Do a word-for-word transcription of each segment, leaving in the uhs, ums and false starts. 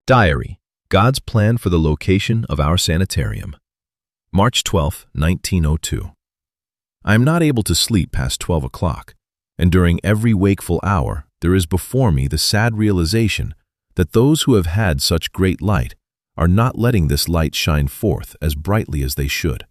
Diary: God's Plan for the Location of Our Sanitarium. March twelfth, nineteen oh two. I am not able to sleep past twelve o'clock, and during every wakeful hour there is before me the sad realization that those who have had such great light are not letting this light shine forth as brightly as they should.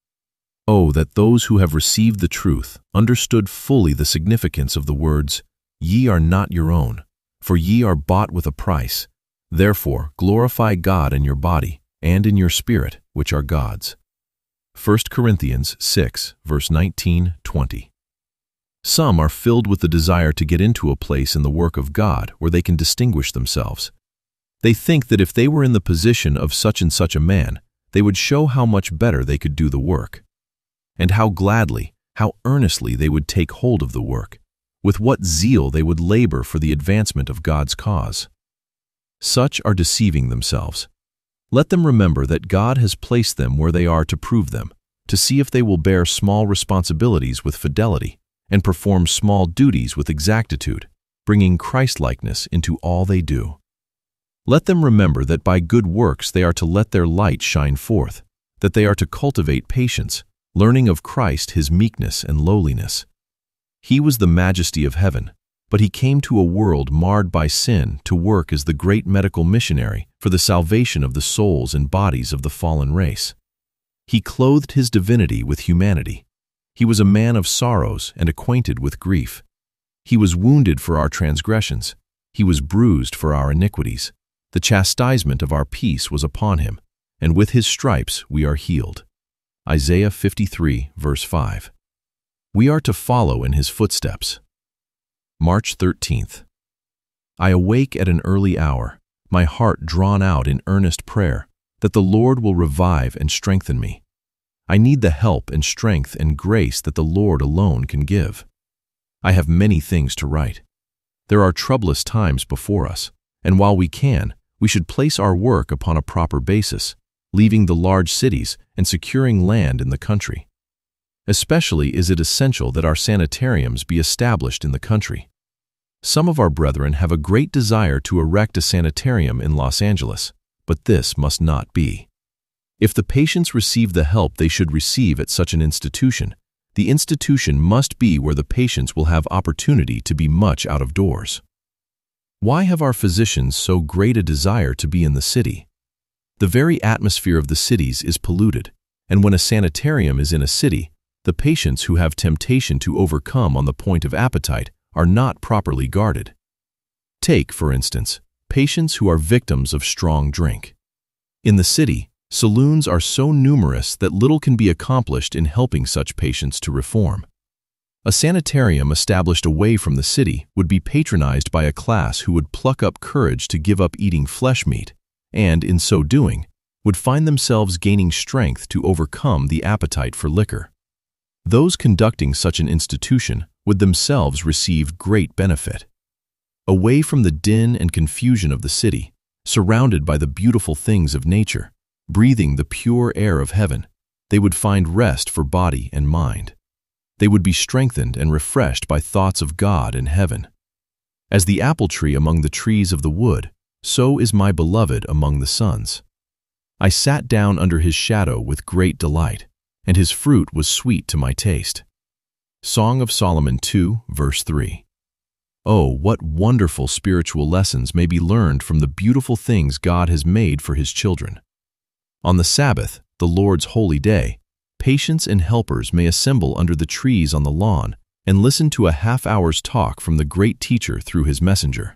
Oh, that those who have received the truth understood fully the significance of the words, "Ye are not your own, for ye are bought with a price. Therefore glorify God in your body and in your spirit, which are God's." First Corinthians six, verse nineteen, twenty. Some are filled with the desire to get into a place in the work of God where they can distinguish themselves. They think that if they were in the position of such and such a man, they would show how much better they could do the work, and how gladly, how earnestly they would take hold of the work, with what zeal they would labor for the advancement of God's cause. Such are deceiving themselves. Let them remember that God has placed them where they are to prove them, to see if they will bear small responsibilities with fidelity and perform small duties with exactitude, bringing Christ-likeness into all they do. Let them remember that by good works they are to let their light shine forth, that they are to cultivate patience, learning of Christ his meekness and lowliness. He was the majesty of heaven, but he came to a world marred by sin to work as the great medical missionary for the salvation of the souls and bodies of the fallen race. He clothed his divinity with humanity. He was a man of sorrows and acquainted with grief. He was wounded for our transgressions. He was bruised for our iniquities. The chastisement of our peace was upon him, and with his stripes we are healed. Isaiah fifty-three, verse five. We are to follow in his footsteps. March thirteenth. I awake at an early hour, my heart drawn out in earnest prayer, that the Lord will revive and strengthen me. I need the help and strength and grace that the Lord alone can give. I have many things to write. There are troublous times before us, and while we can, we should place our work upon a proper basis, leaving the large cities and securing land in the country. Especially is it essential that our sanitariums be established in the country. Some of our brethren have a great desire to erect a sanitarium in Los Angeles, but this must not be. If the patients receive the help they should receive at such an institution, the institution must be where the patients will have opportunity to be much out of doors. Why have our physicians so great a desire to be in the city? The very atmosphere of the cities is polluted, and when a sanitarium is in a city, the patients who have temptation to overcome on the point of appetite are not properly guarded. Take, for instance, patients who are victims of strong drink. In the city, saloons are so numerous that little can be accomplished in helping such patients to reform. A sanitarium established away from the city would be patronized by a class who would pluck up courage to give up eating flesh meat, and, in so doing, would find themselves gaining strength to overcome the appetite for liquor. Those conducting such an institution would themselves receive great benefit. Away from the din and confusion of the city, surrounded by the beautiful things of nature, breathing the pure air of heaven, they would find rest for body and mind. They would be strengthened and refreshed by thoughts of God and heaven. As the apple tree among the trees of the wood, so is my beloved among the sons. I sat down under his shadow with great delight, and his fruit was sweet to my taste. Song of Solomon two, verse three. Oh, what wonderful spiritual lessons may be learned from the beautiful things God has made for his children. On the Sabbath, the Lord's holy day, patients and helpers may assemble under the trees on the lawn and listen to a half-hour's talk from the great teacher through his messenger.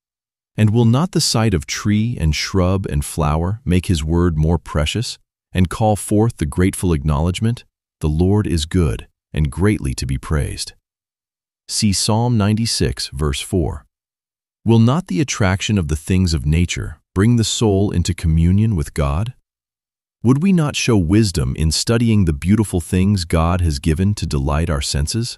And will not the sight of tree and shrub and flower make his word more precious and call forth the grateful acknowledgement, "The Lord is good and greatly to be praised"? See Psalm ninety-six, verse four. Will not the attraction of the things of nature bring the soul into communion with God? Would we not show wisdom in studying the beautiful things God has given to delight our senses?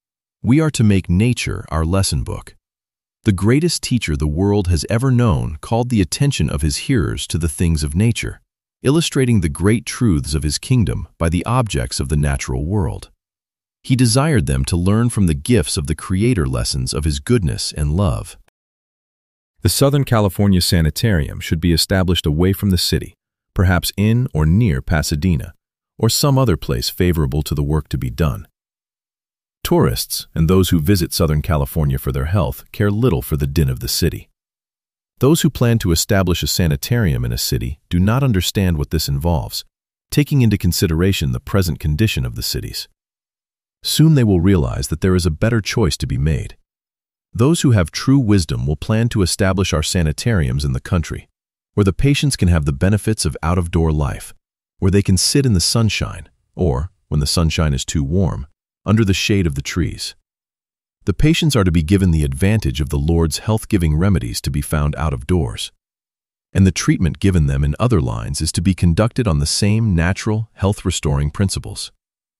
We are to make nature our lesson book. The greatest teacher the world has ever known called the attention of his hearers to the things of nature, illustrating the great truths of his kingdom by the objects of the natural world. He desired them to learn from the gifts of the Creator lessons of his goodness and love. The Southern California Sanitarium should be established away from the city, perhaps in or near Pasadena, or some other place favorable to the work to be done. Tourists and those who visit Southern California for their health care little for the din of the city. Those who plan to establish a sanitarium in a city do not understand what this involves, taking into consideration the present condition of the cities. Soon they will realize that there is a better choice to be made. Those who have true wisdom will plan to establish our sanitariums in the country, where the patients can have the benefits of out-of-door life, where they can sit in the sunshine, or, when the sunshine is too warm, under the shade of the trees. The patients are to be given the advantage of the Lord's health-giving remedies to be found out of doors, and the treatment given them in other lines is to be conducted on the same natural, health-restoring principles.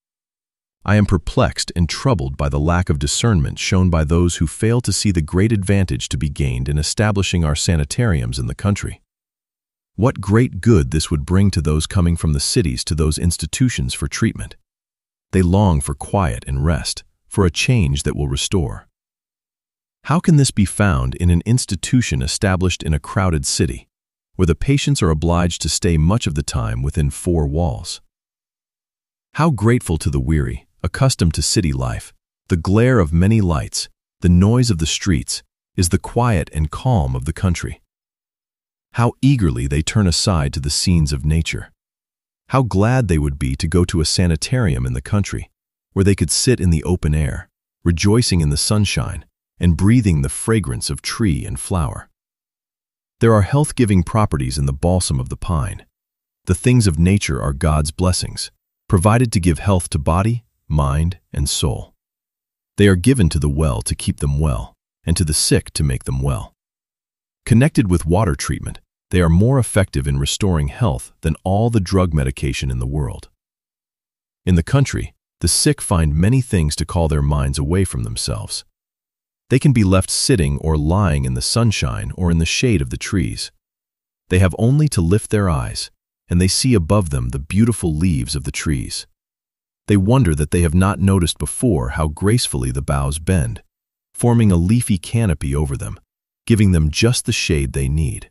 I am perplexed and troubled by the lack of discernment shown by those who fail to see the great advantage to be gained in establishing our sanitariums in the country. What great good this would bring to those coming from the cities to those institutions for treatment. They long for quiet and rest, for a change that will restore. How can this be found in an institution established in a crowded city, where the patients are obliged to stay much of the time within four walls? How grateful to the weary, accustomed to city life, the glare of many lights, the noise of the streets, is the quiet and calm of the country. How eagerly they turn aside to the scenes of nature. How glad they would be to go to a sanitarium in the country, where they could sit in the open air, rejoicing in the sunshine and breathing the fragrance of tree and flower. There are health-giving properties in the balsam of the pine. The things of nature are God's blessings, provided to give health to body, mind, and soul. They are given to the well to keep them well, and to the sick to make them well. Connected with water treatment, they are more effective in restoring health than all the drug medication in the world. In the country, the sick find many things to call their minds away from themselves. They can be left sitting or lying in the sunshine or in the shade of the trees. They have only to lift their eyes, and they see above them the beautiful leaves of the trees. They wonder that they have not noticed before how gracefully the boughs bend, forming a leafy canopy over them, giving them just the shade they need.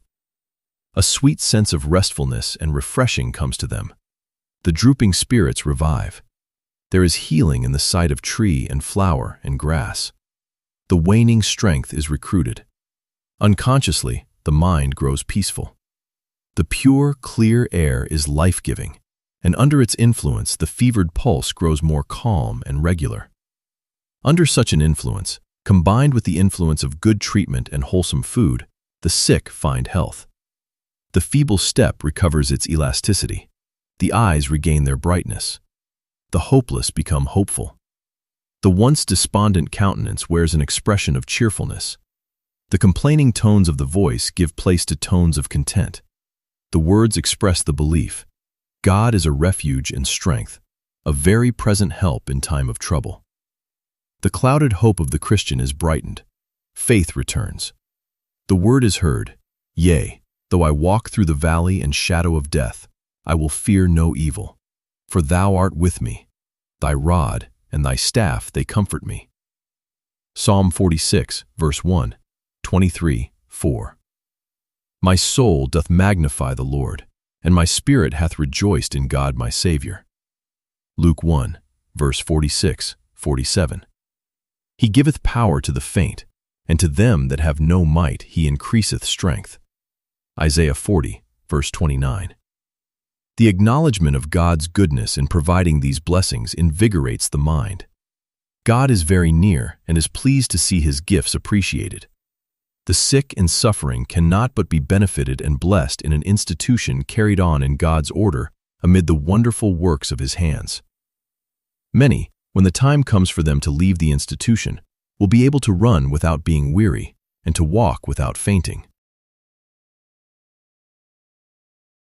A sweet sense of restfulness and refreshing comes to them. The drooping spirits revive. There is healing in the sight of tree and flower and grass. The waning strength is recruited. Unconsciously, the mind grows peaceful. The pure, clear air is life-giving, and under its influence the fevered pulse grows more calm and regular. Under such an influence, combined with the influence of good treatment and wholesome food, the sick find health. The feeble step recovers its elasticity. The eyes regain their brightness. The hopeless become hopeful. The once despondent countenance wears an expression of cheerfulness. The complaining tones of the voice give place to tones of content. The words express the belief: God is a refuge and strength, a very present help in time of trouble. The clouded hope of the Christian is brightened. Faith returns. The word is heard: Yea, though I walk through the valley and shadow of death, I will fear no evil, for thou art with me. Thy rod and thy staff, they comfort me. Psalm forty-six, verse one, twenty-three, four. My soul doth magnify the Lord, and my spirit hath rejoiced in God my Savior. Luke one, verse forty-six, forty-seven. He giveth power to the faint, and to them that have no might he increaseth strength. Isaiah forty, verse twenty-nine. The acknowledgement of God's goodness in providing these blessings invigorates the mind. God is very near and is pleased to see his gifts appreciated. The sick and suffering cannot but be benefited and blessed in an institution carried on in God's order amid the wonderful works of his hands. Many, when the time comes for them to leave the institution, will be able to run without being weary and to walk without fainting.